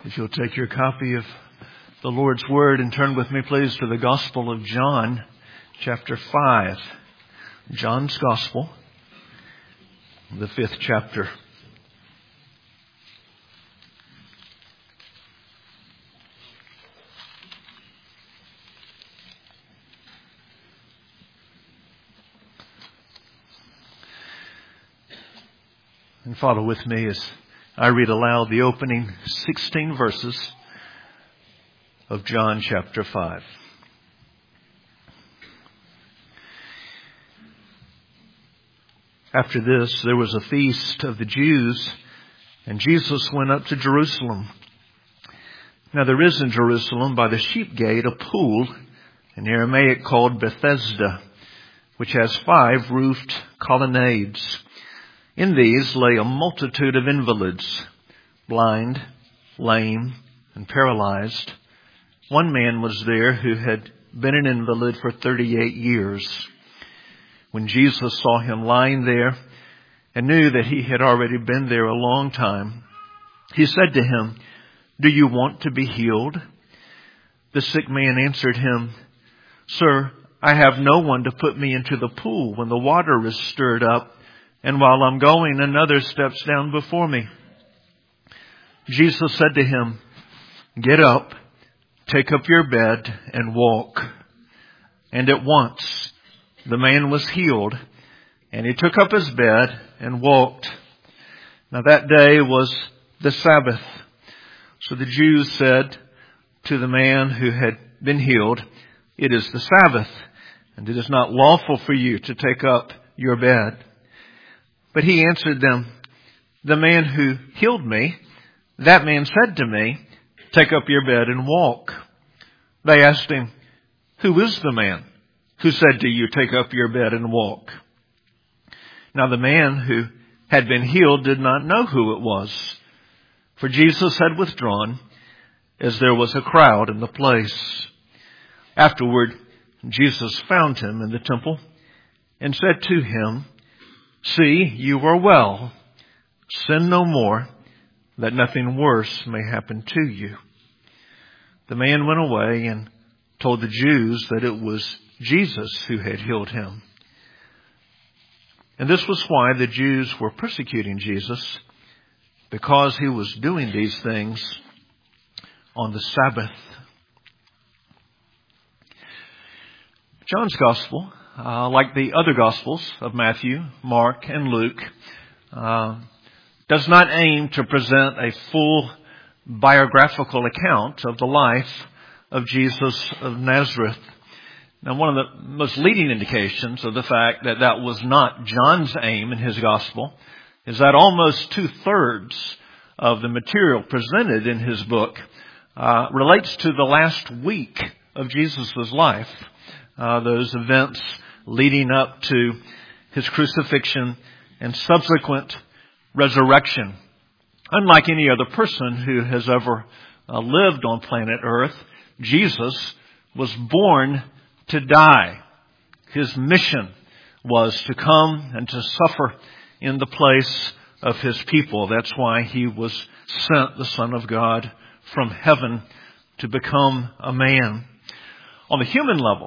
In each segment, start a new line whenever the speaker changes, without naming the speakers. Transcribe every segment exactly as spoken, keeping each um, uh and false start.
If you'll take your copy of the Lord's Word and turn with me, please, to the Gospel of John, chapter five. John's Gospel, the fifth chapter. And follow with me as I read aloud the opening sixteen verses of John chapter five. After this, there was a feast of the Jews, and Jesus went up to Jerusalem. Now there is in Jerusalem by the sheep gate a pool, in Aramaic called Bethesda, which has five roofed colonnades. In these lay a multitude of invalids, blind, lame, and paralyzed. One man was there who had been an invalid for thirty-eight years. When Jesus saw him lying there and knew that he had already been there a long time, he said to him, "Do you want to be healed?" The sick man answered him, "Sir, I have no one to put me into the pool when the water is stirred up, and while I'm going, another steps down before me." Jesus said to him, "Get up, take up your bed, and walk." And at once the man was healed, and he took up his bed and walked. Now that day was the Sabbath. So the Jews said to the man who had been healed, "It is the Sabbath, and it is not lawful for you to take up your bed." But he answered them, "The man who healed me, that man said to me, 'Take up your bed and walk.'" They asked him, "Who is the man who said to you, 'Take up your bed and walk'?" Now the man who had been healed did not know who it was, for Jesus had withdrawn, as there was a crowd in the place. Afterward, Jesus found him in the temple and said to him, "See, you are well. Sin no more, that nothing worse may happen to you." The man went away and told the Jews that it was Jesus who had healed him. And this was why the Jews were persecuting Jesus, because he was doing these things on the Sabbath. John's Gospel, Uh, like the other Gospels of Matthew, Mark, and Luke, uh, does not aim to present a full biographical account of the life of Jesus of Nazareth. Now, one of the most leading indications of the fact that that was not John's aim in his Gospel is that almost two-thirds of the material presented in his book uh, relates to the last week of Jesus' life, uh, those events leading up to his crucifixion and subsequent resurrection. Unlike any other person who has ever uh, lived on planet Earth, Jesus was born to die. His mission was to come and to suffer in the place of his people. That's why he was sent, the Son of God, from heaven to become a man. On the human level,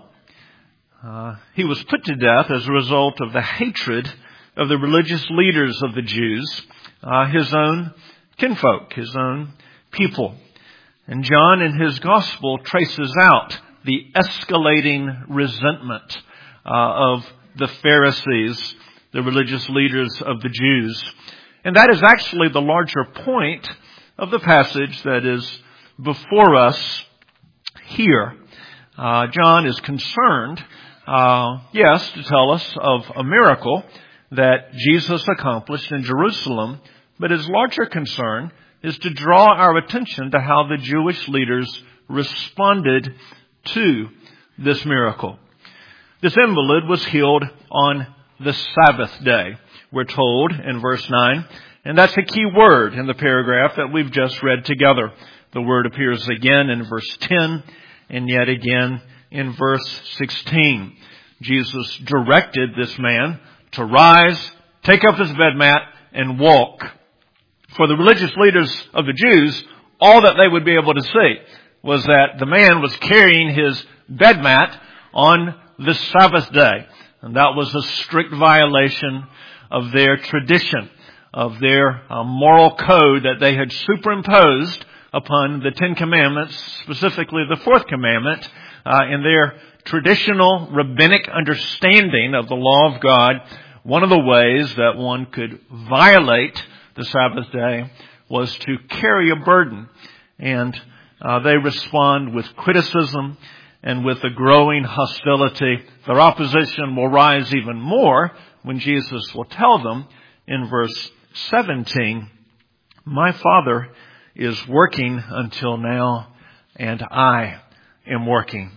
Uh, he was put to death as a result of the hatred of the religious leaders of the Jews, uh, his own kinfolk, his own people. And John in his gospel traces out the escalating resentment uh, of the Pharisees, the religious leaders of the Jews. And that is actually the larger point of the passage that is before us here. Uh, John is concerned Uh, yes, to tell us of a miracle that Jesus accomplished in Jerusalem, but his larger concern is to draw our attention to how the Jewish leaders responded to this miracle. This invalid was healed on the Sabbath day, we're told in verse nine, and that's a key word in the paragraph that we've just read together. The word appears again in verse ten and yet again in verse sixteen. Jesus directed this man to rise, take up his bed mat, and walk. For the religious leaders of the Jews, all that they would be able to see was that the man was carrying his bed mat on the Sabbath day. And that was a strict violation of their tradition, of their uh, moral code that they had superimposed upon the Ten Commandments, specifically the Fourth Commandment, uh, in their traditional rabbinic understanding of the law of God. One of the ways that one could violate the Sabbath day was to carry a burden. And uh, they respond with criticism and with a growing hostility. Their opposition will rise even more when Jesus will tell them in verse seventeen, "My Father is working until now, and I am working."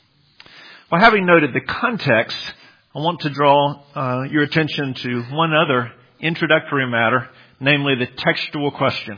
Well, having noted the context, I want to draw uh, your attention to one other introductory matter, namely the textual question.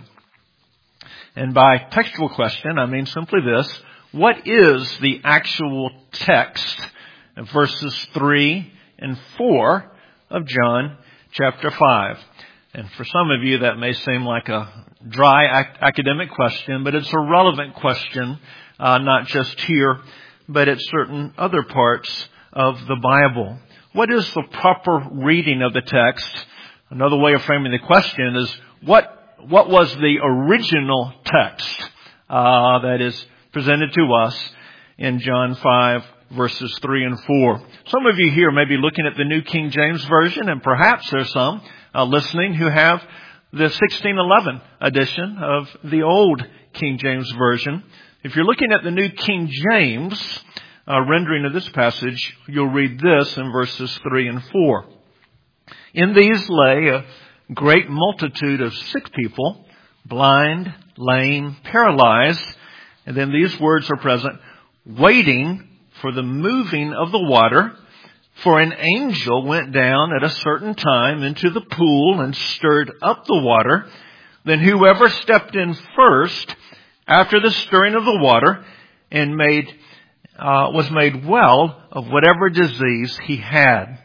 And by textual question, I mean simply this: what is the actual text of verses three and four of John chapter five? And for some of you, that may seem like a dry ac- academic question, but it's a relevant question, uh, not just here, but at certain other parts of the Bible. What is the proper reading of the text? Another way of framing the question is, what what was the original text uh, that is presented to us in John five, verses three and four? Some of you here may be looking at the New King James Version, and perhaps there's some uh, listening who have the sixteen eleven edition of the Old King James Version. If you're looking at the New King James uh, rendering of this passage, you'll read this in verses three and four. "In these lay a great multitude of sick people, blind, lame, paralyzed," and then these words are present, "waiting for the moving of the water. For an angel went down at a certain time into the pool and stirred up the water. Then whoever stepped in first after the stirring of the water and made uh, was made well of whatever disease he had."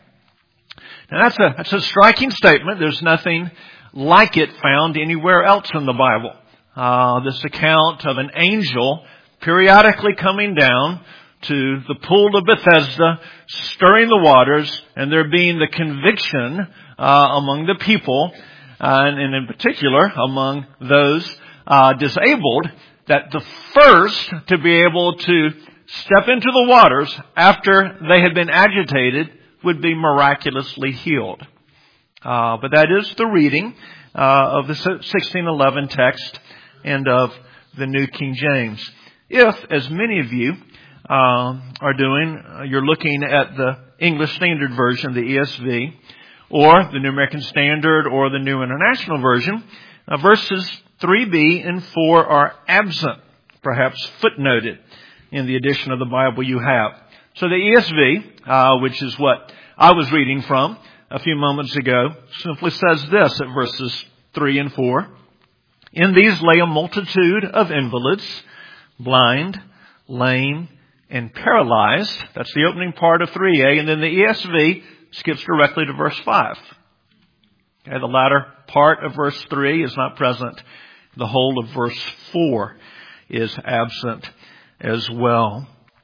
Now that's a, that's a striking statement. There's nothing like it found anywhere else in the Bible. Uh, this account of an angel periodically coming down to the pool of Bethesda, stirring the waters, and there being the conviction uh, among the people, uh, and in particular among those uh, disabled, that the first to be able to step into the waters after they had been agitated would be miraculously healed. Uh, but that is the reading uh, of the sixteen eleven text and of the New King James. If, as many of you uh, are doing, uh, you're looking at the English Standard Version, the E S V, or the New American Standard, or the New International Version, uh, verses three b and four are absent, perhaps footnoted in the edition of the Bible you have. So the E S V, uh, which is what I was reading from a few moments ago, simply says this at verses three and four. "In these lay a multitude of invalids, blind, lame, and paralyzed." That's the opening part of three a. And then the E S V skips directly to verse five. Okay, the latter part of verse three is not present. The whole of verse four is absent as well.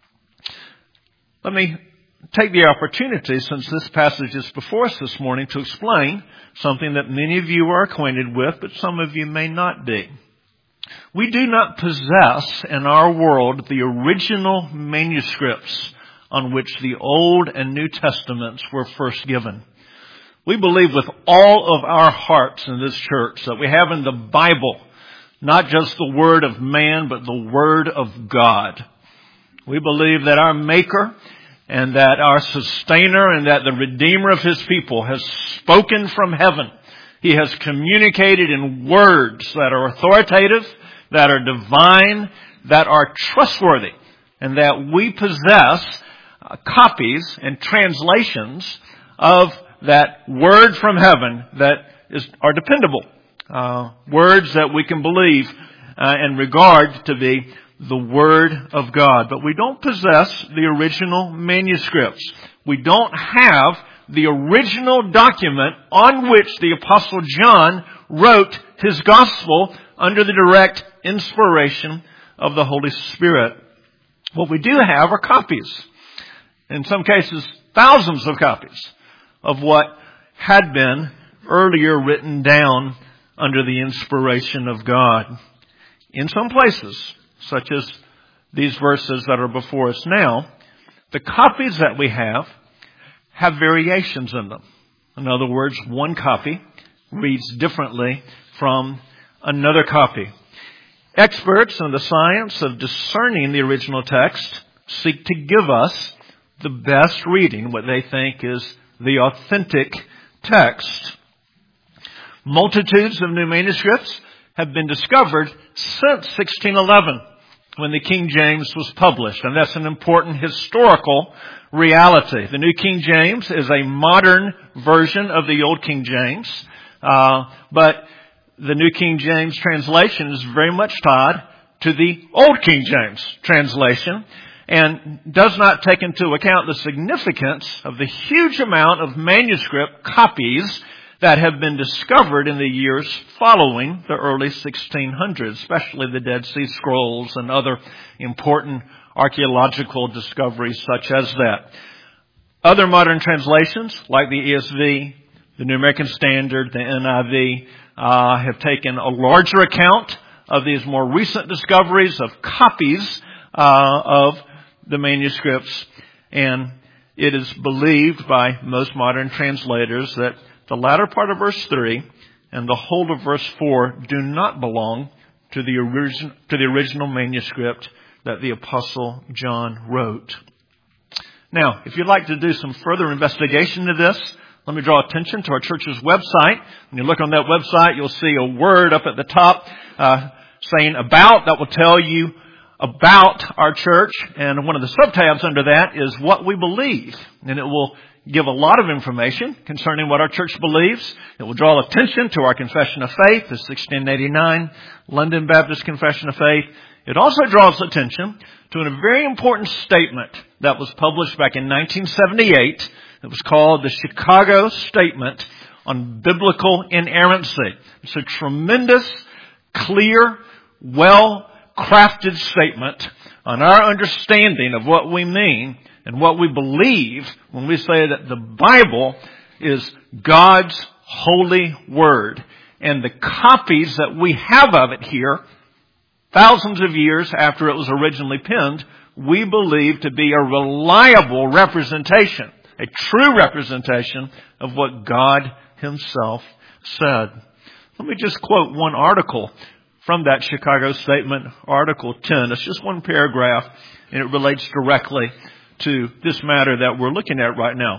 Let me take the opportunity, since this passage is before us this morning, to explain something that many of you are acquainted with, but some of you may not be. We do not possess in our world the original manuscripts on which the Old and New Testaments were first given. We believe with all of our hearts in this church that we have in the Bible not just the word of man, but the word of God. We believe that our Maker and that our Sustainer and that the Redeemer of His people has spoken from heaven. He has communicated in words that are authoritative, that are divine, that are trustworthy, and that we possess uh, copies and translations of that word from heaven that is are dependable. Uh, words that we can believe uh, and regard to be the Word of God. But we don't possess the original manuscripts. We don't have the original document on which the Apostle John wrote his gospel under the direct inspiration of the Holy Spirit. What we do have are copies. In some cases, thousands of copies of what had been earlier written down under the inspiration of God. In some places, such as these verses that are before us now, the copies that we have have variations in them. In other words, one copy reads differently from another copy. Experts in the science of discerning the original text seek to give us the best reading, what they think is the authentic text. Multitudes of new manuscripts have been discovered since sixteen eleven, when the King James was published. And that's an important historical reality. The New King James is a modern version of the Old King James. Uh, but the New King James translation is very much tied to the Old King James translation and does not take into account the significance of the huge amount of manuscript copies that have been discovered in the years following the early sixteen hundreds, especially the Dead Sea Scrolls and other important archaeological discoveries such as that. Other modern translations, like the E S V, the New American Standard, the N I V, uh, have taken a larger account of these more recent discoveries of copies uh, of the manuscripts. And it is believed by most modern translators that the latter part of verse three and the whole of verse four do not belong to the origin, to the original manuscript that the Apostle John wrote. Now, if you'd like to do some further investigation of this, let me draw attention to our church's website. When you look on that website, you'll see a word up at the top uh, saying about. That will tell you about our church. And one of the subtabs under that is what we believe. And it will give a lot of information concerning what our church believes. It will draw attention to our Confession of Faith, the sixteen eighty-nine London Baptist Confession of Faith. It also draws attention to a very important statement that was published back in nineteen seventy-eight. It was called the Chicago Statement on Biblical Inerrancy. It's a tremendous, clear, well-crafted statement on our understanding of what we mean and what we believe when we say that the Bible is God's holy word. And the copies that we have of it here, thousands of years after it was originally penned, we believe to be a reliable representation, a true representation of what God Himself said. Let me just quote one article from that Chicago Statement, Article ten. It's just one paragraph, and it relates directly to this matter that we're looking at right now.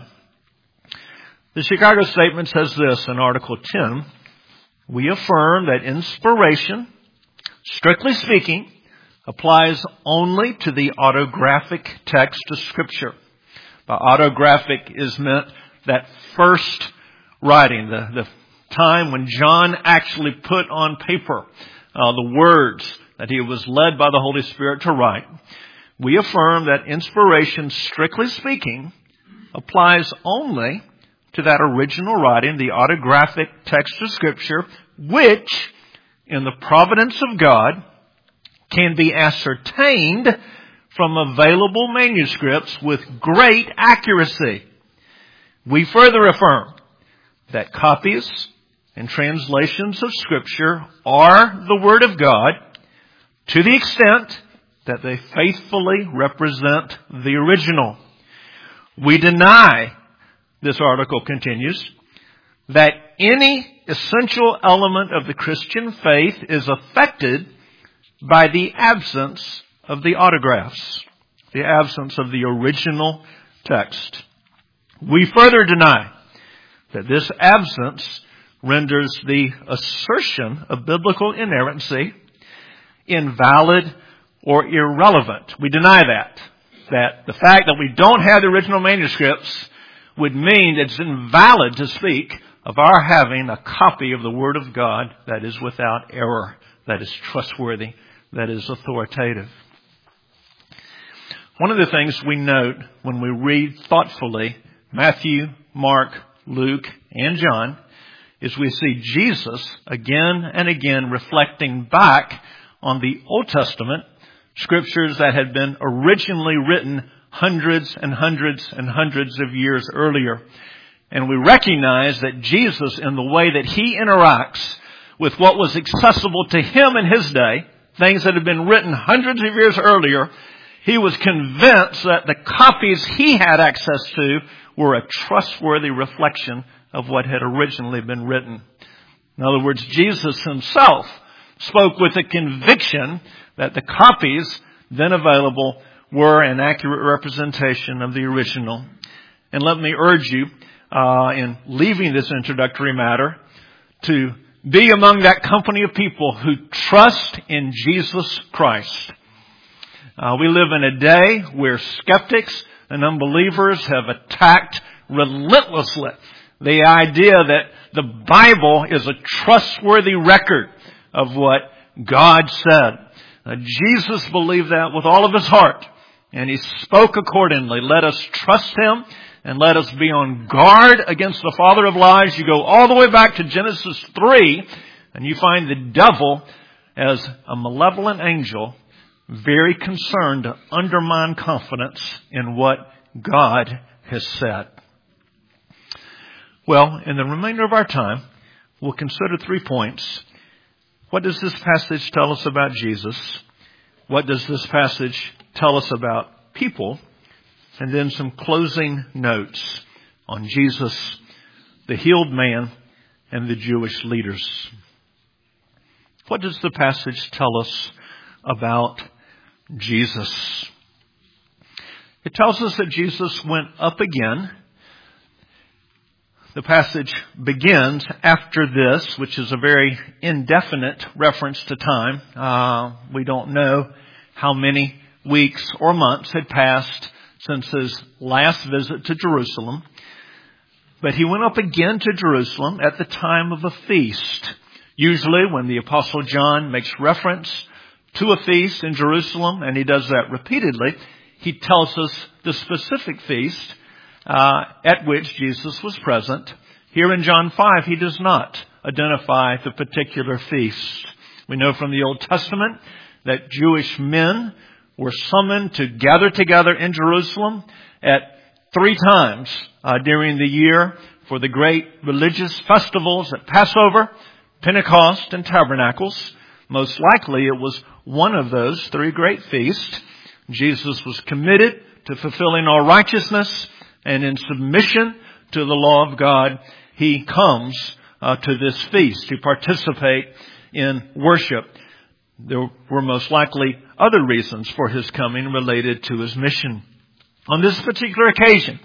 The Chicago Statement says this in Article ten: we affirm that inspiration, strictly speaking, applies only to the autographic text of Scripture. By autographic is meant that first writing, the, the time when John actually put on paper uh, the words that he was led by the Holy Spirit to write. We affirm that inspiration, strictly speaking, applies only to that original writing, the autographic text of Scripture, which, in the providence of God, can be ascertained from available manuscripts with great accuracy. We further affirm that copies and translations of Scripture are the Word of God to the extent that they faithfully represent the original. We deny, this article continues, that any essential element of the Christian faith is affected by the absence of the autographs, the absence of the original text. We further deny that this absence renders the assertion of biblical inerrancy invalid or irrelevant. We deny that. That the fact that we don't have the original manuscripts would mean it's invalid to speak of our having a copy of the Word of God that is without error, that is trustworthy, that is authoritative. One of the things we note when we read thoughtfully Matthew, Mark, Luke, and John is we see Jesus again and again reflecting back on the Old Testament scriptures that had been originally written hundreds and hundreds and hundreds of years earlier. And we recognize that Jesus, in the way that he interacts with what was accessible to him in his day, things that had been written hundreds of years earlier, he was convinced that the copies he had access to were a trustworthy reflection of what had originally been written. In other words, Jesus himself spoke with a conviction that the copies then available were an accurate representation of the original. And let me urge you, uh, in leaving this introductory matter, to be among that company of people who trust in Jesus Christ. Uh, we live in a day where skeptics and unbelievers have attacked relentlessly the idea that the Bible is a trustworthy record of what God said. Uh, Jesus believed that with all of his heart, and he spoke accordingly. Let us trust him, and let us be on guard against the father of lies. You go all the way back to Genesis three, and you find the devil as a malevolent angel, very concerned to undermine confidence in what God has said. Well, in the remainder of our time, we'll consider three points. What does this passage tell us about Jesus? What does this passage tell us about people? And then some closing notes on Jesus, the healed man, and the Jewish leaders. What does the passage tell us about Jesus? It tells us that Jesus went up again. The passage begins after this, which is a very indefinite reference to time. Uh, we don't know how many weeks or months had passed since his last visit to Jerusalem. But he went up again to Jerusalem at the time of a feast. Usually when the Apostle John makes reference to a feast in Jerusalem, and he does that repeatedly, he tells us the specific feast uh, at which Jesus was present. Here in John five, he does not identify the particular feast. We know from the Old Testament that Jewish men were summoned to gather together in Jerusalem at three times uh, during the year for the great religious festivals at Passover, Pentecost, and Tabernacles. Most likely it was one of those three great feasts. Jesus was committed to fulfilling all righteousness, and in submission to the law of God, he comes uh, to this feast to participate in worship. There were most likely other reasons for his coming related to his mission. On this particular occasion,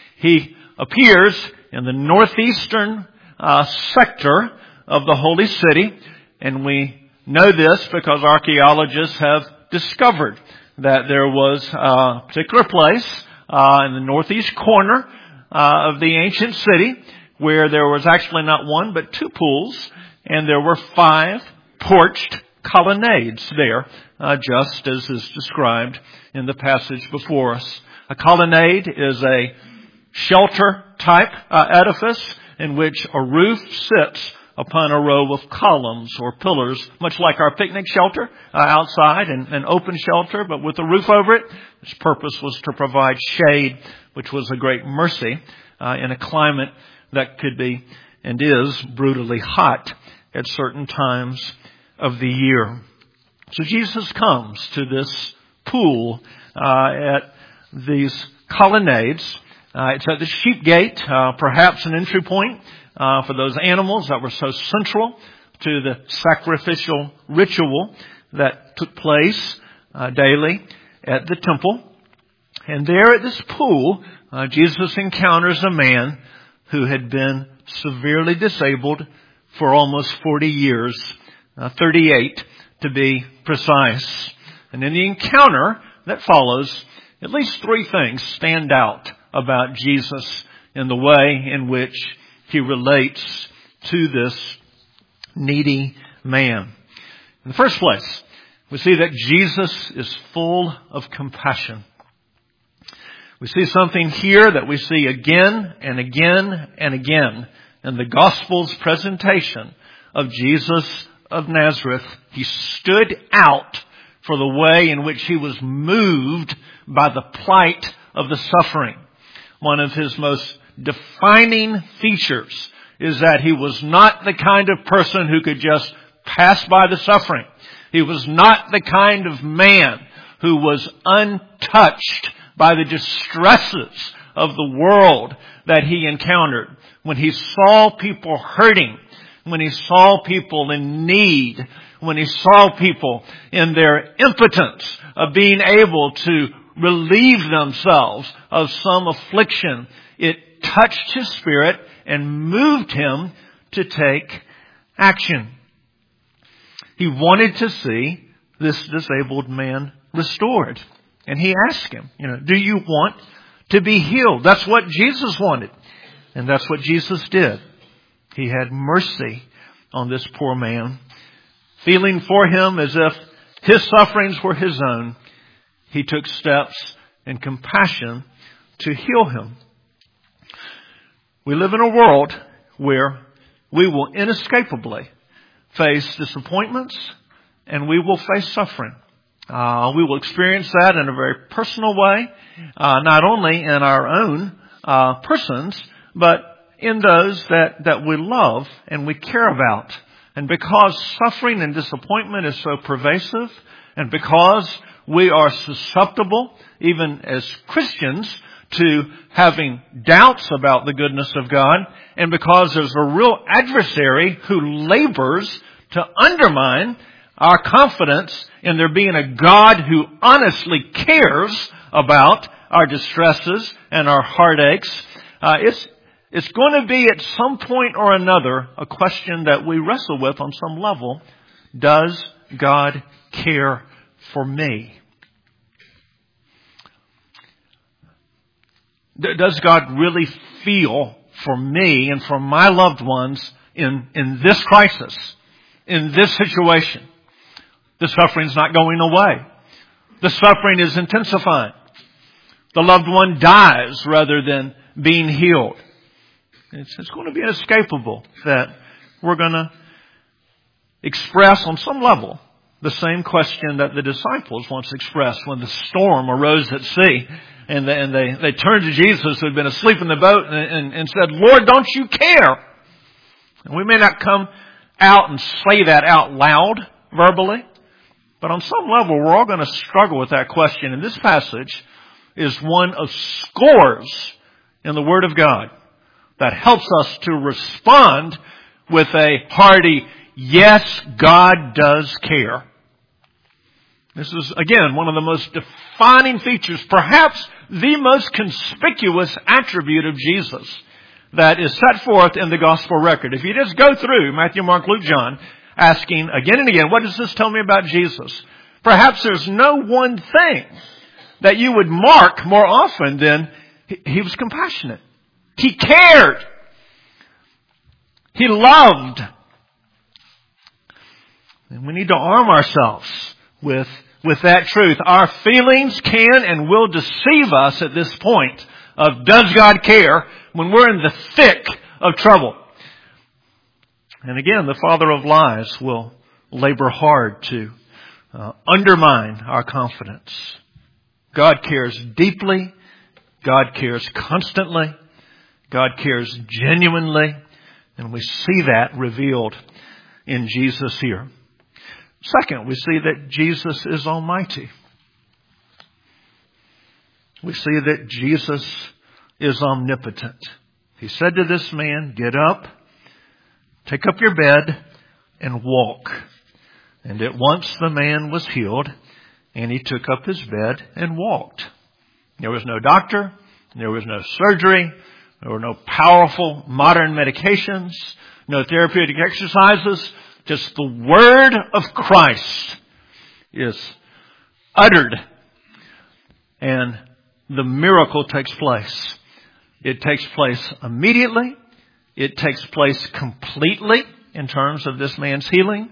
he appears in the northeastern uh, sector of the holy city, and we know this because archaeologists have discovered that there was a particular place uh, in the northeast corner uh, of the ancient city where there was actually not one but two pools, and there were five porched colonnades there, uh, just as is described in the passage before us. A colonnade is a shelter type uh, edifice in which a roof sits upon a row of columns or pillars, much like our picnic shelter uh, outside, and an open shelter, but with a roof over it. Its purpose was to provide shade, which was a great mercy uh, in a climate that could be and is brutally hot at certain times of the year. So Jesus comes to this pool uh, at these colonnades. Uh, it's at the sheep gate, uh, perhaps an entry point uh, for those animals that were so central to the sacrificial ritual that took place uh, daily at the temple. And there at this pool, uh, Jesus encounters a man who had been severely disabled for almost forty years, uh, thirty-eight to be precise. And in the encounter that follows, at least three things stand out about Jesus in the way in which he relates to this needy man. In the first place, we see that Jesus is full of compassion. We see something here that we see again and again and again in the Gospel's presentation of Jesus of Nazareth. He stood out for the way in which he was moved by the plight of the suffering. One of his most defining features is that he was not the kind of person who could just pass by the suffering. He was not the kind of man who was untouched by the distresses of the world that he encountered. When he saw people hurting, when he saw people in need, when he saw people in their impotence of being able to relieve themselves of some affliction, it touched his spirit and moved him to take action. He wanted to see this disabled man restored. And he asked him, you know, do you want to be healed? That's what Jesus wanted. And that's what Jesus did. He had mercy on this poor man. Feeling for him as if his sufferings were his own, he took steps in compassion to heal him. We live in a world where we will inescapably face disappointments and we will face suffering. Uh, we will experience that in a very personal way, uh, not only in our own uh, persons, but in those that, that we love and we care about. And because suffering and disappointment is so pervasive, and because we are susceptible, even as Christians, to having doubts about the goodness of God, and because there's a real adversary who labors to undermine our confidence in there being a God who honestly cares about our distresses and our heartaches, uh, it's it's going to be at some point or another a question that we wrestle with on some level. Does God care for me? Does God really feel for me and for my loved ones in, in this crisis, in this situation? The suffering's not going away. The suffering is intensifying. The loved one dies rather than being healed. It's, it's going to be inescapable that we're going to express on some level the same question that the disciples once expressed when the storm arose at sea. And they, and they, they turned to Jesus, who had been asleep in the boat, and, and, and said, Lord, don't you care? And we may not come out and say that out loud, verbally, but on some level we're all going to struggle with that question. And this passage is one of scores in the Word of God that helps us to respond with a hearty, yes, God does care. This is, again, one of the most defining features, perhaps the most conspicuous attribute of Jesus that is set forth in the gospel record. If you just go through Matthew, Mark, Luke, John, asking again and again, what does this tell me about Jesus? Perhaps there's no one thing that you would mark more often than he, he was compassionate. He cared. He loved. And we need to arm ourselves with, with that truth. Our feelings can and will deceive us at this point of does God care when we're in the thick of trouble. And again, the father of lies will labor hard to uh, undermine our confidence. God cares deeply. God cares constantly. God cares genuinely. And we see that revealed in Jesus here. Second, we see that Jesus is almighty. We see that Jesus is omnipotent. He said to this man, get up, take up your bed, and walk. And at once the man was healed, and he took up his bed and walked. There was no doctor. There was no surgery. There were no powerful modern medications, no therapeutic exercises. Just the word of Christ is uttered, and the miracle takes place. It takes place immediately. It takes place completely in terms of this man's healing.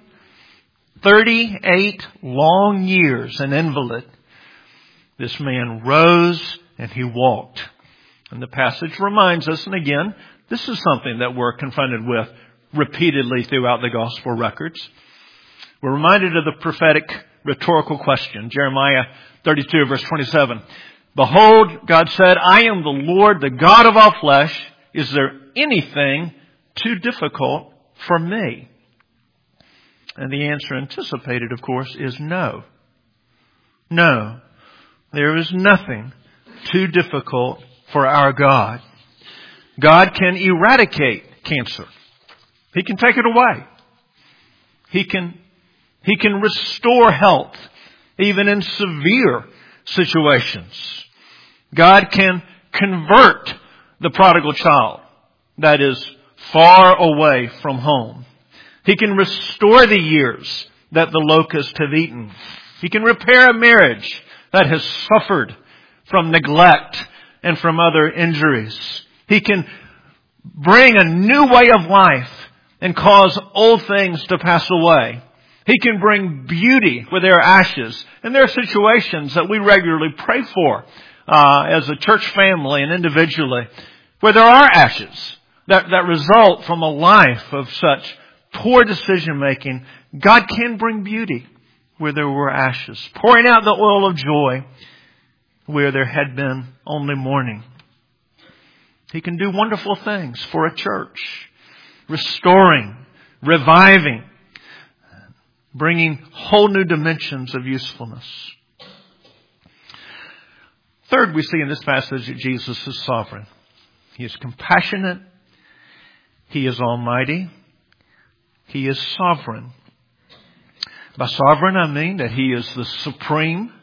thirty-eight long years an invalid. This man rose and he walked. And the passage reminds us, and again, this is something that we're confronted with repeatedly throughout the gospel records. We're reminded of the prophetic rhetorical question, Jeremiah thirty-two, verse twenty-seven. Behold, God said, I am the Lord, the God of all flesh. Is there anything too difficult for me? And the answer anticipated, of course, is no. No, there is nothing too difficult for our God. God can eradicate cancer. He can take it away. He can, He can restore health, even in severe situations. God can convert the prodigal child that is far away from home. He can restore the years that the locusts have eaten. He can repair a marriage that has suffered from neglect and from other injuries. He can bring a new way of life and cause old things to pass away. He can bring beauty where there are ashes. And there are situations that we regularly pray for uh, as a church family and individually where there are ashes that, that result from a life of such poor decision making. God can bring beauty where there were ashes, pouring out the oil of joy where there had been only mourning. He can do wonderful things for a church, restoring, reviving, bringing whole new dimensions of usefulness. Third, we see in this passage that Jesus is sovereign. He is compassionate. He is almighty. He is sovereign. By sovereign, I mean that He is the supreme,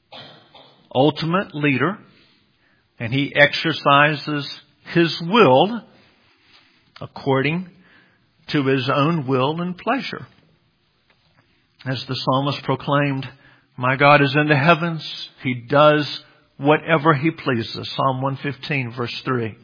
ultimate leader, and He exercises His will according to His own will and pleasure. As the psalmist proclaimed, my God is in the heavens. He does whatever He pleases. Psalm one fifteen, verse three.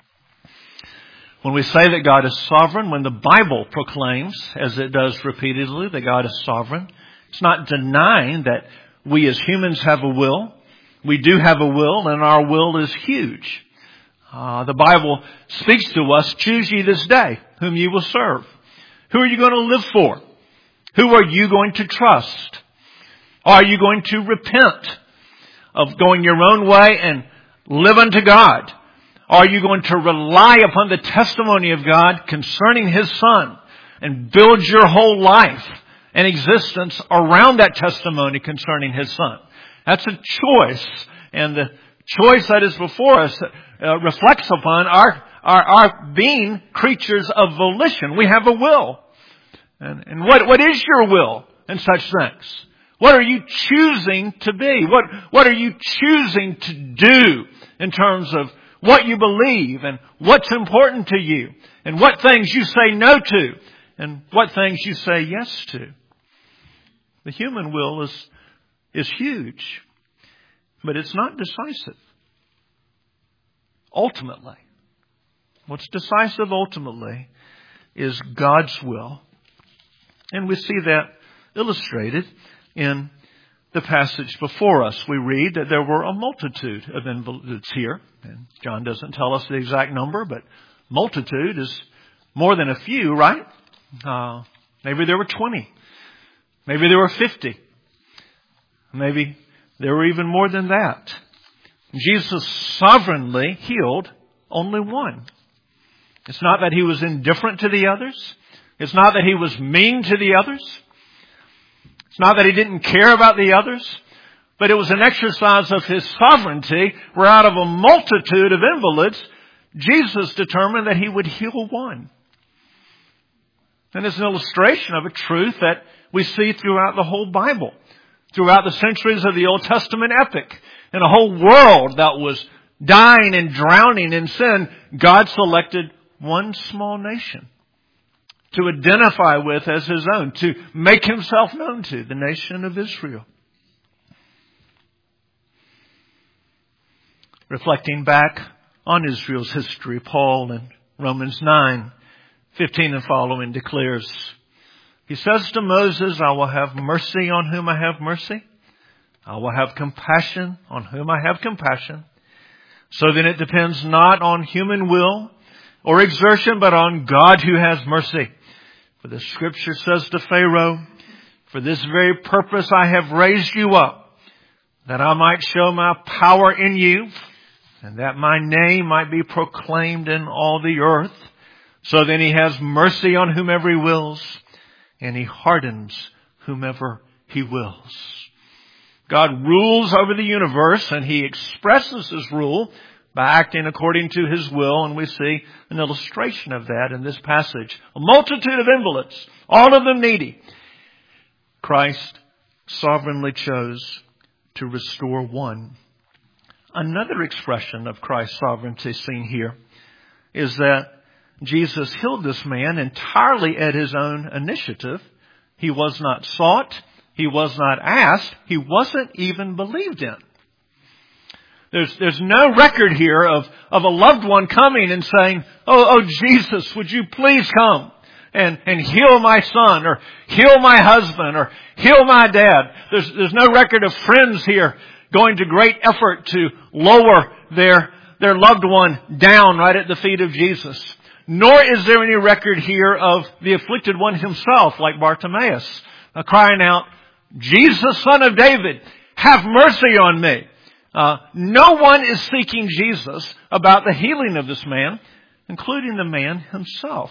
When we say that God is sovereign, when the Bible proclaims, as it does repeatedly, that God is sovereign, it's not denying that we as humans have a will. We do have a will, and our will is huge. Uh, the Bible speaks to us, choose ye this day whom you will serve. Who are you going to live for? Who are you going to trust? Are you going to repent of going your own way and live unto God? Are you going to rely upon the testimony of God concerning His Son and build your whole life and existence around that testimony concerning His Son? That's a choice, and the choice that is before us uh, reflects upon our, our our being creatures of volition. We have a will. And, and what, what is your will in such things? What are you choosing to be? What, what are you choosing to do in terms of what you believe and what's important to you and what things you say no to and what things you say yes to? The human will is, is huge, but it's not decisive. Ultimately, what's decisive ultimately is God's will. And we see that illustrated in the passage before us. We read that there were a multitude of invalids here. And John doesn't tell us the exact number, but multitude is more than a few, right? Uh, maybe there were twenty. Maybe there were fifty. Maybe there were even more than that. Jesus sovereignly healed only one. It's not that He was indifferent to the others. It's not that He was mean to the others. It's not that He didn't care about the others. But it was an exercise of His sovereignty where out of a multitude of invalids, Jesus determined that He would heal one. And it's an illustration of a truth that we see throughout the whole Bible, throughout the centuries of the Old Testament epic. In a whole world that was dying and drowning in sin, God selected one small nation to identify with as His own, to make Himself known to, the nation of Israel. Reflecting back on Israel's history, Paul in Romans nine fifteen and following declares, he says to Moses, I will have mercy on whom I have mercy. I will have compassion on whom I have compassion. So then it depends not on human will or exertion, but on God who has mercy. For the Scripture says to Pharaoh, for this very purpose I have raised you up, that I might show my power in you, and that my name might be proclaimed in all the earth. So then he has mercy on whomever he wills, and he hardens whomever he wills. God rules over the universe, and he expresses his rule by acting according to his will, and we see an illustration of that in this passage. A multitude of invalids, all of them needy. Christ sovereignly chose to restore one. Another expression of Christ's sovereignty seen here is that Jesus healed this man entirely at his own initiative. He was not sought. He was not asked. He wasn't even believed in. There's, there's no record here of, of a loved one coming and saying, oh, oh, Jesus, would you please come and, and heal my son or heal my husband or heal my dad. There's, there's no record of friends here going to great effort to lower their, their loved one down right at the feet of Jesus. Nor is there any record here of the afflicted one himself, like Bartimaeus, uh, crying out, Jesus, Son of David, have mercy on me. Uh, no one is seeking Jesus about the healing of this man, including the man himself.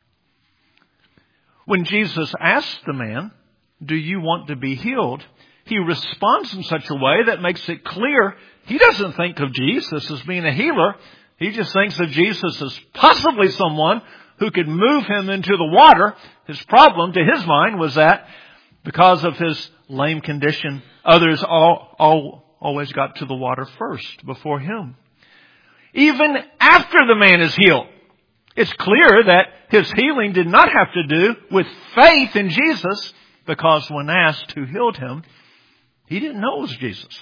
When Jesus asks the man, do you want to be healed? He responds in such a way that makes it clear he doesn't think of Jesus as being a healer. He just thinks of Jesus as possibly someone who could move him into the water. His problem, to his mind, was that because of his lame condition, others all, all, always got to the water first before him. Even after the man is healed, it's clear that his healing did not have to do with faith in Jesus, because when asked who healed him, he didn't know it was Jesus.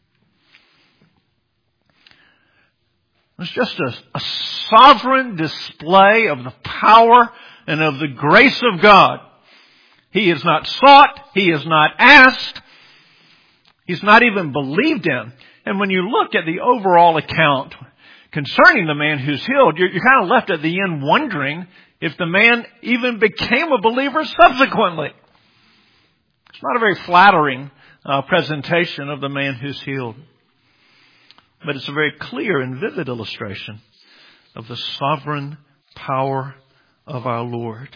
It's just a, a sovereign display of the power and of the grace of God. He is not sought. He is not asked. He's not even believed in. And when you look at the overall account concerning the man who's healed, you're, you're kind of left at the end wondering if the man even became a believer subsequently. It's not a very flattering uh, presentation of the man who's healed. But it's a very clear and vivid illustration of the sovereign power of our Lord.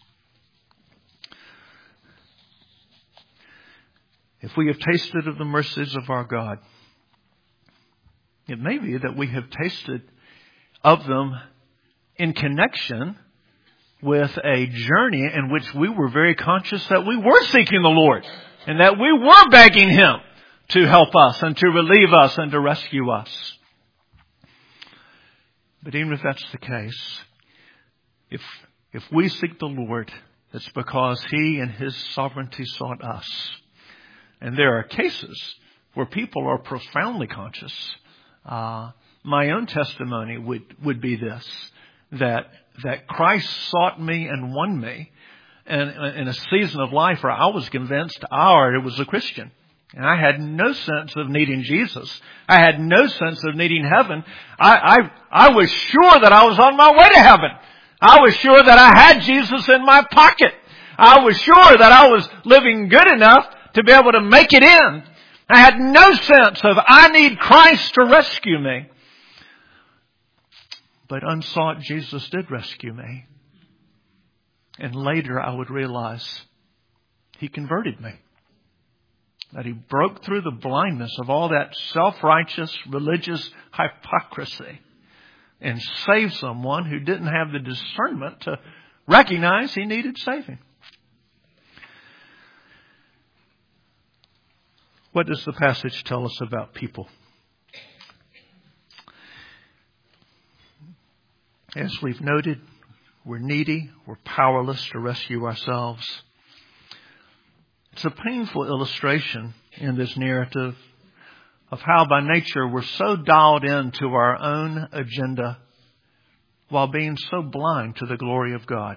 If we have tasted of the mercies of our God, it may be that we have tasted of them in connection with a journey in which we were very conscious that we were seeking the Lord and that we were begging Him to help us and to relieve us and to rescue us. But even if that's the case, if if we seek the Lord, it's because He in His sovereignty sought us. And there are cases where people are profoundly conscious. Uh, my own testimony would, would be this, that that Christ sought me and won me and in a season of life where I was convinced I already was a Christian. And I had no sense of needing Jesus. I had no sense of needing heaven. I, I, I was sure that I was on my way to heaven. I was sure that I had Jesus in my pocket. I was sure that I was living good enough to be able to make it in. I had no sense of I need Christ to rescue me. But unsought, Jesus did rescue me. And later I would realize He converted me. That He broke through the blindness of all that self-righteous religious hypocrisy and saved someone who didn't have the discernment to recognize he needed saving. What does the passage tell us about people? As we've noted, we're needy, we're powerless to rescue ourselves. It's a painful illustration in this narrative of how by nature we're so dialed into our own agenda while being so blind to the glory of God.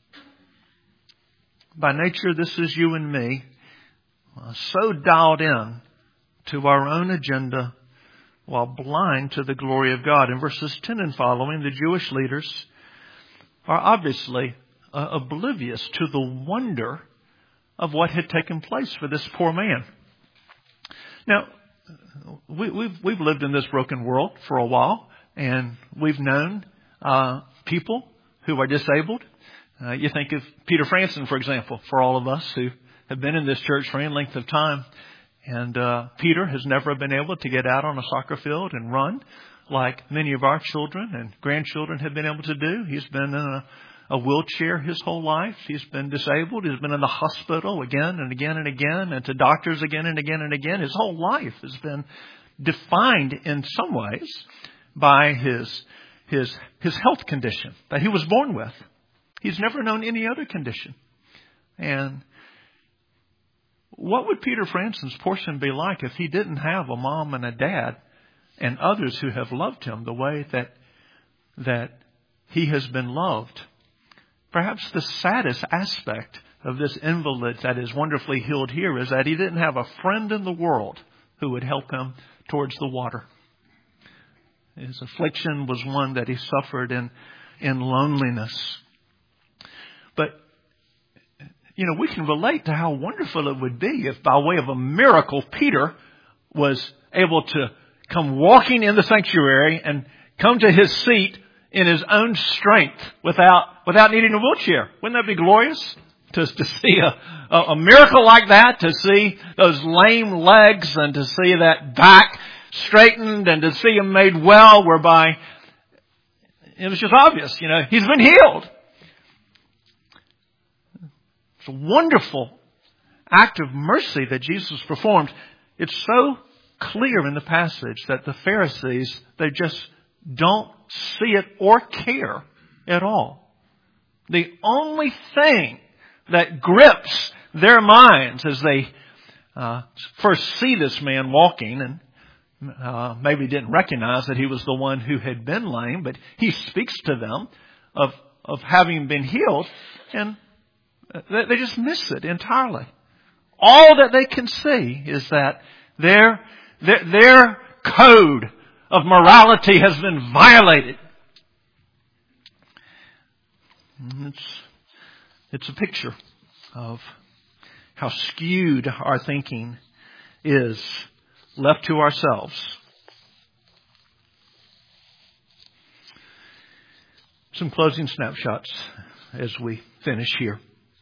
By nature, this is you and me, so dialed in to our own agenda while blind to the glory of God. In verses ten and following, the Jewish leaders are obviously uh, oblivious to the wonder of what had taken place for this poor man. Now, we, we've, we've lived in this broken world for a while, and we've known uh, people who are disabled. Uh, you think of Peter Franson, for example, for all of us who have been in this church for any length of time. And uh, Peter has never been able to get out on a soccer field and run like many of our children and grandchildren have been able to do. He's been in a, a wheelchair his whole life. He's been disabled. He's been in the hospital again and again and again, and to doctors again and again and again. His whole life has been defined in some ways by his his his health condition that he was born with. He's never known any other condition. And what would Peter Franson's portion be like if he didn't have a mom and a dad and others who have loved him the way that that he has been loved? Perhaps the saddest aspect of this invalid that is wonderfully healed here is that he didn't have a friend in the world who would help him towards the water. His affliction was one that he suffered in, in loneliness. But, you know, we can relate to how wonderful it would be if by way of a miracle, Peter was able to come walking in the sanctuary and come to his seat in his own strength without without needing a wheelchair. Wouldn't that be glorious? To, to see a, a, a miracle like that, to see those lame legs and to see that back straightened and to see him made well, whereby it was just obvious, you know, he's been healed. It's a wonderful act of mercy that Jesus performed. It's so clear in the passage that the Pharisees, they just don't see it or care at all. The only thing that grips their minds as they uh, first see this man walking, and uh, maybe didn't recognize that he was the one who had been lame, but he speaks to them of of having been healed, and they, they just miss it entirely. All that they can see is that their their, their code of morality has been violated. It's It's a picture of how skewed our thinking is left to ourselves. Some closing snapshots as we finish here.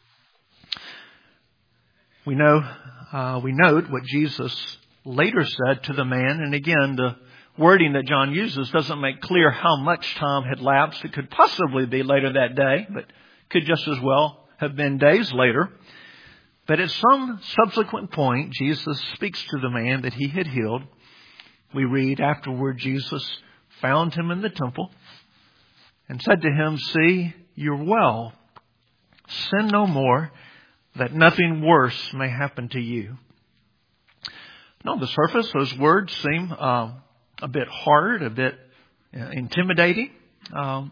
We know, uh, we note what Jesus later said to the man, and again, the wording that John uses doesn't make clear how much time had lapsed. It could possibly be later that day, but could just as well have been days later. But at some subsequent point, Jesus speaks to the man that he had healed. We read, afterward, Jesus found him in the temple and said to him, "See, you're well. Sin no more, that nothing worse may happen to you." Now, on the surface, those words seem uh, a bit hard, a bit uh, intimidating. Um,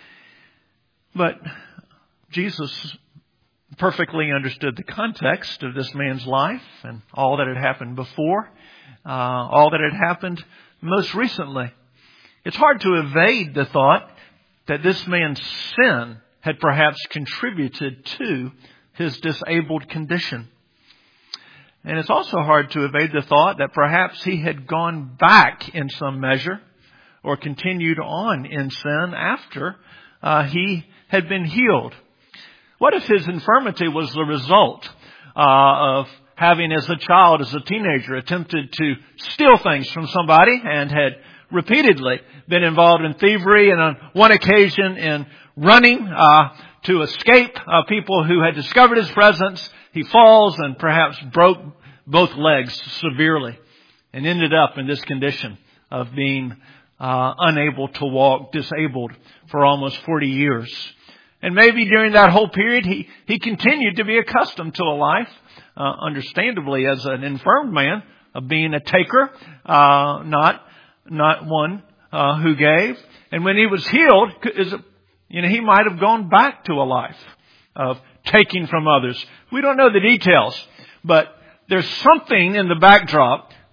but Jesus perfectly understood the context of this man's life and all that had happened before, uh, all that had happened most recently. It's hard to evade the thought that this man's sin had perhaps contributed to his disabled condition. And it's also hard to evade the thought that perhaps he had gone back in some measure or continued on in sin after uh, he had been healed. What if his infirmity was the result uh, of having, as a child, as a teenager, attempted to steal things from somebody and had repeatedly been involved in thievery, and on one occasion in running uh, to escape uh, people who had discovered his presence, he falls and perhaps broke both legs severely and ended up in this condition of being uh, unable to walk, disabled for almost forty years. And maybe during that whole period, he, he continued to be accustomed to a life, uh, understandably as an infirmed man, of being a taker, uh, not not one uh, who gave. And when he was healed, is it, you know, he might have gone back to a life of taking from others. We don't know the details, but there's something in the backdrop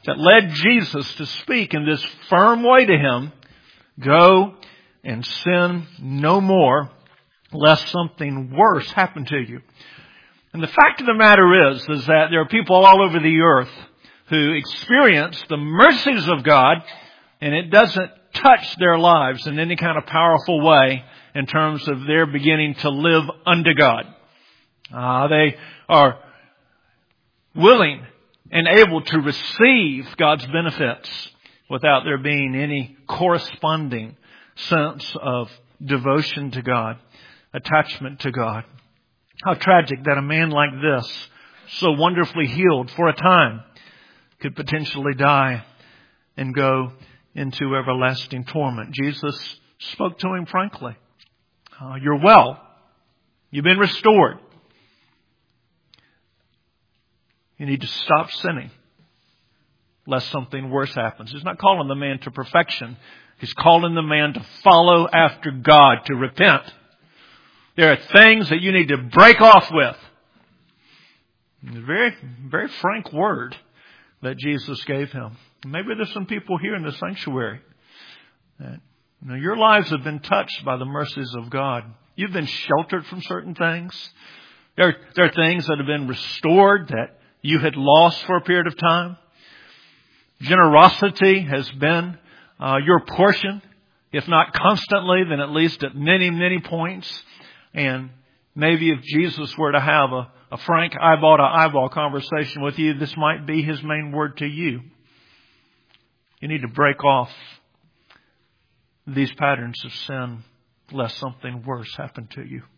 that led Jesus to speak in this firm way to him, go and sin no more, lest something worse happen to you. And the fact of the matter is, is that there are people all over the earth who experience the mercies of God, and it doesn't touch their lives in any kind of powerful way in terms of their beginning to live unto God. Uh, they are willing and able to receive God's benefits without there being any corresponding sense of devotion to God, attachment to God. How tragic that a man like this, so wonderfully healed for a time, could potentially die and go into everlasting torment. Jesus spoke to him frankly. Uh, you're well. You've been restored. You need to stop sinning, lest something worse happens. He's not calling the man to perfection. He's calling the man to follow after God, to repent. There are things that you need to break off with. A very, very frank word that Jesus gave him. Maybe there's some people here in the sanctuary that, you know, your lives have been touched by the mercies of God. You've been sheltered from certain things. There, there are things that have been restored that you had lost for a period of time. Generosity has been uh, your portion, if not constantly, then at least at many, many points. And maybe if Jesus were to have a, a frank eyeball-to-eyeball conversation with you, this might be his main word to you. You need to break off these patterns of sin, lest something worse happen to you.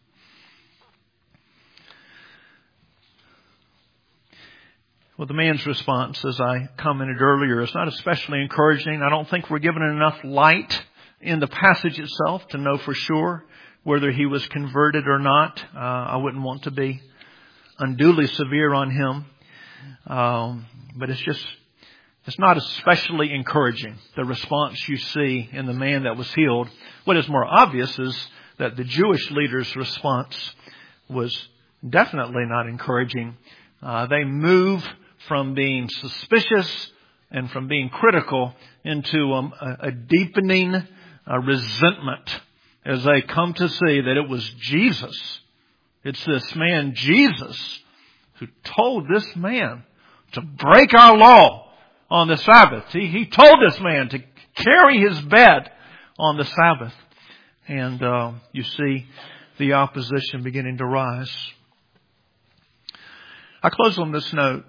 Well, the man's response, as I commented earlier, is not especially encouraging. I don't think we're given enough light in the passage itself to know for sure whether he was converted or not. Uh, I wouldn't want to be unduly severe on him. Um, but it's just, it's not especially encouraging, the response you see in the man that was healed. What is more obvious is that the Jewish leaders' response was definitely not encouraging. Uh, they move from being suspicious and from being critical into um, a, a deepening uh, resentment as they come to see that it was Jesus. It's this man, Jesus, who told this man to break our law on the Sabbath. He, he told this man to carry his bed on the Sabbath. And uh, you see the opposition beginning to rise. I close on this note.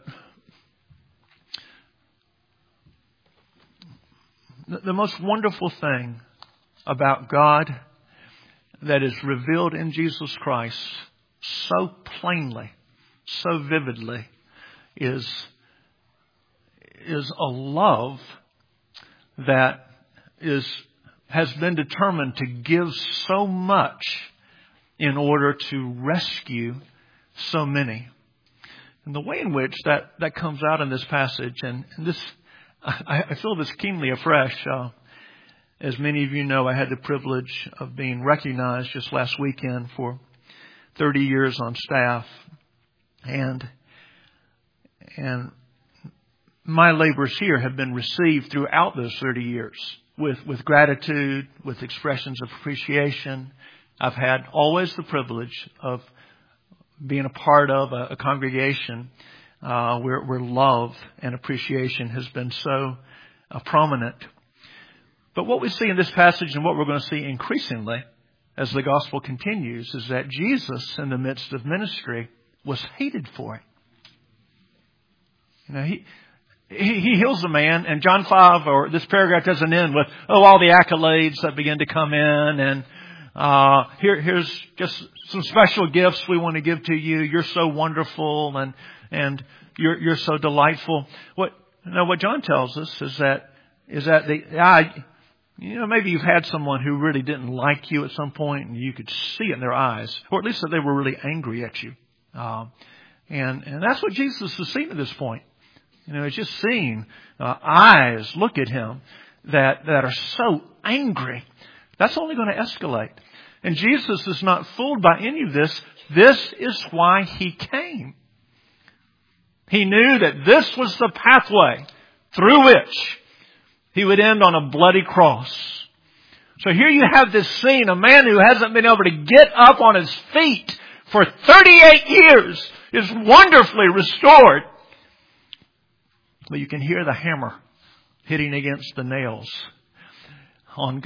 The most wonderful thing about God that is revealed in Jesus Christ so plainly, so vividly, is, is a love that is, has been determined to give so much in order to rescue so many. And the way in which that, that comes out in this passage, and, and this, I, I feel this keenly afresh. Uh, as many of you know, I had the privilege of being recognized just last weekend for thirty years on staff. And, and my labors here have been received throughout those thirty years with, with gratitude, with expressions of appreciation. I've had always the privilege of being a part of a, a congregation uh, where, where love and appreciation has been so uh, prominent. But what we see in this passage and what we're going to see increasingly as the gospel continues is that Jesus, in the midst of ministry, was hated for it. You know, he, he, he heals a man, and John five, or this paragraph doesn't end with, oh, all the accolades that begin to come in, and Uh, here, here's just some special gifts we want to give to you. You're so wonderful, and and you're you're so delightful. What no, what John tells us is that is that the I, you know, maybe you've had someone who really didn't like you at some point, and you could see it in their eyes, or at least that they were really angry at you. Um, and and that's what Jesus has seen at this point. You know, it's just seeing uh, eyes look at him that that are so angry. That's only going to escalate. And Jesus is not fooled by any of this. This is why he came. He knew that this was the pathway through which he would end on a bloody cross. So here you have this scene, a man who hasn't been able to get up on his feet for thirty-eight years is wonderfully restored. But you can hear the hammer hitting against the nails on,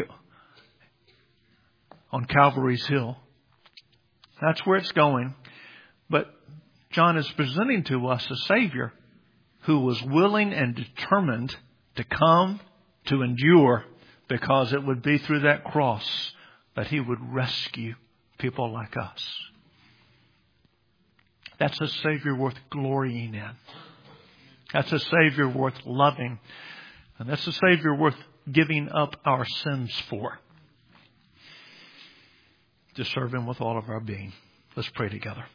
on Calvary's Hill. That's where it's going. But John is presenting to us a Savior who was willing and determined to come, to endure, because it would be through that cross that he would rescue people like us. That's a Savior worth glorying in. That's a Savior worth loving. And that's a Savior worth giving up our sins for. To serve Him with all of our being. Let's pray together.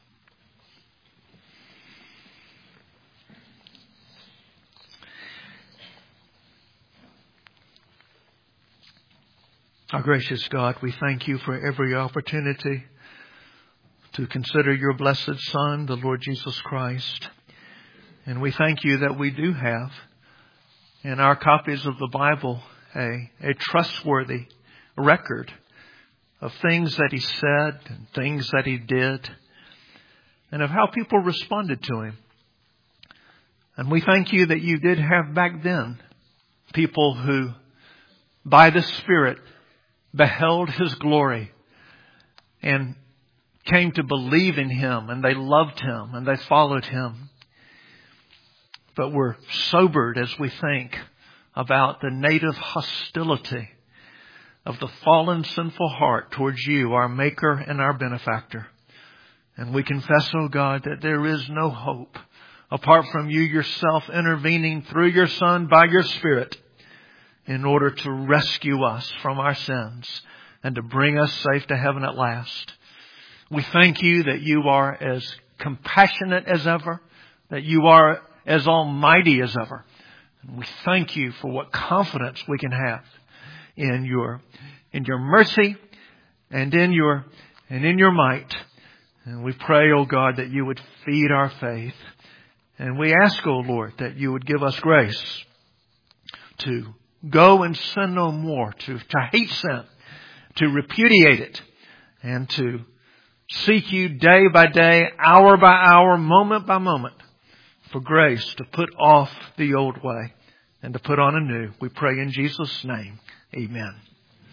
Our gracious God, we thank You for every opportunity to consider Your blessed Son, the Lord Jesus Christ. And we thank You that we do have in our copies of the Bible a, a trustworthy record of things that He said and things that He did and of how people responded to Him. And we thank You that You did have back then people who, by the Spirit, beheld His glory and came to believe in Him, and they loved Him and they followed Him. But we're sobered as we think about the native hostility of the fallen sinful heart towards You, our Maker and our Benefactor. And we confess, O God, that there is no hope apart from You Yourself intervening through Your Son by Your Spirit in order to rescue us from our sins and to bring us safe to heaven at last. We thank You that You are as compassionate as ever, that You are as almighty as ever. And we thank You for what confidence we can have in Your, in Your mercy and in Your, and in Your might. And we pray, O God, that You would feed our faith. And we ask, O Lord, that You would give us grace to go and sin no more, to, to hate sin, to repudiate it, and to seek You day by day, hour by hour, moment by moment, for grace to put off the old way and to put on a new. We pray in Jesus' name. Amen.